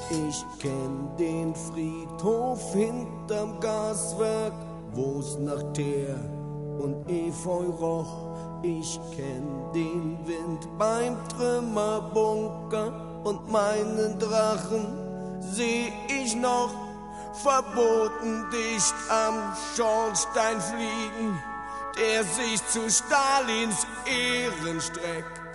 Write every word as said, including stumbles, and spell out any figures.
Ich kenn den Friedhof hinterm Gaswerk, wo's nach Teer und Efeu roch. Ich kenn den Wind beim Trümmerbunker und meinen Drachen seh ich noch verboten dicht am Schornstein fliegen, der sich zu Stalins Ehren streckt.